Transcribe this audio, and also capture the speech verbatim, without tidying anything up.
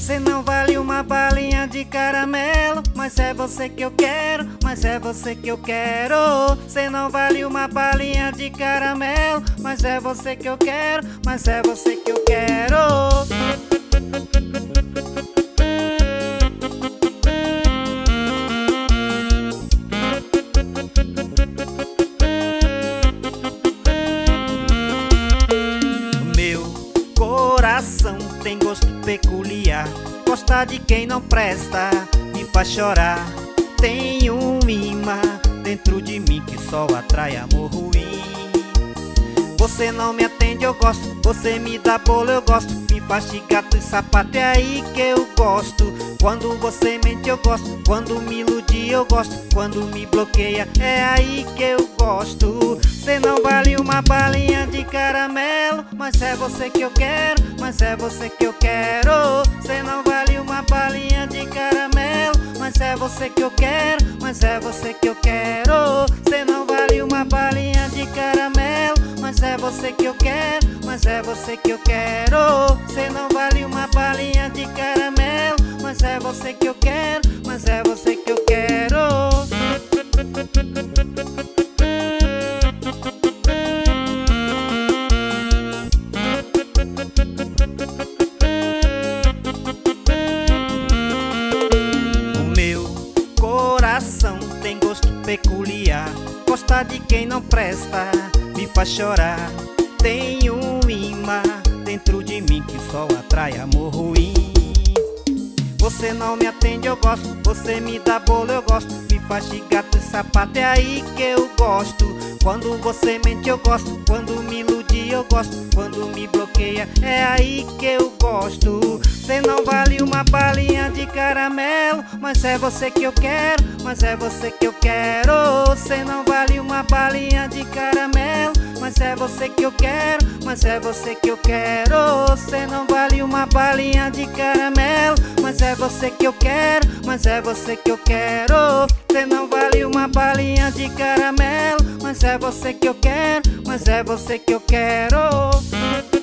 Cê não vale uma balinha de caramelo, mas é você que eu quero, mas é você que eu quero. Cê não vale uma balinha de caramelo, mas é você que eu quero, mas é você que eu quero. Coração tem gosto peculiar, gosta de quem não presta, me faz chorar. Tem um imã dentro de mim que só atrai amor ruim. Você não me atende, eu gosto, você me dá bolo, eu gosto, me faz de gato e sapato, é aí que eu gosto. Quando você mente eu gosto, quando me ilude eu gosto, quando me bloqueia é aí que eu gosto. Cê não vale uma balinha de caramelo, mas é você que eu quero, mas é você que eu quero. Cê não vale uma balinha de caramelo, mas é você que eu quero, mas é você que eu quero. Cê não vale uma balinha de caramelo, mas é você que eu quero, mas é você que eu quero. Cê não vale uma balinha de caramelo, mas é você que eu quero, mas é você que eu quero. O meu coração tem gosto peculiar, gosta de quem não presta, me faz chorar. Tem um imã dentro de mim que só atrai amor ruim. Você não me atende, eu gosto, você me dá bolo, eu gosto, me faz de gato e sapato, é aí que eu gosto. Quando você mente eu gosto, quando me ilude eu gosto, quando me bloqueia é aí que eu gosto. Cê não vale uma balinha de caramelo, mas é você que eu quero, mas é você que eu quero. Cê não vale uma balinha de caramelo, mas é você que eu quero, mas é você que eu quero. Cê não vale uma balinha de caramelo, mas é você que eu quero, mas é você que eu quero. Cê não vale uma balinha de caramelo, mas é você que eu quero, mas é você que eu quero.